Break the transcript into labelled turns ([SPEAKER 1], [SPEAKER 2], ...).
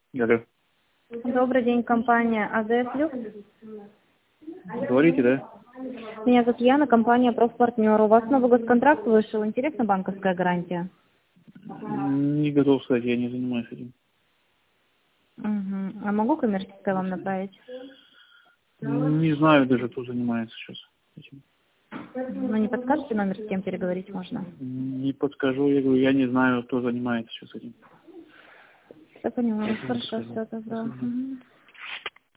[SPEAKER 1] Алло.
[SPEAKER 2] Добрый день, компания АЗС Люкс.
[SPEAKER 1] Говорите, да?
[SPEAKER 2] Меня зовут Яна, компания Профпартнер. У вас новый госконтракт вышел. Интересна банковская гарантия?
[SPEAKER 1] Не готов сказать, я не занимаюсь этим.
[SPEAKER 2] Угу. А могу коммерческое вам направить?
[SPEAKER 1] Не знаю даже, кто занимается сейчас этим.
[SPEAKER 2] Ну, не подскажете номер, с кем переговорить можно?
[SPEAKER 1] Не подскажу, я говорю, я не знаю, кто занимается сейчас этим.
[SPEAKER 2] Я поняла.
[SPEAKER 1] Поэтому не
[SPEAKER 2] Хорошо,
[SPEAKER 1] скажу.
[SPEAKER 2] все, добро.
[SPEAKER 1] Спасибо.
[SPEAKER 2] Угу.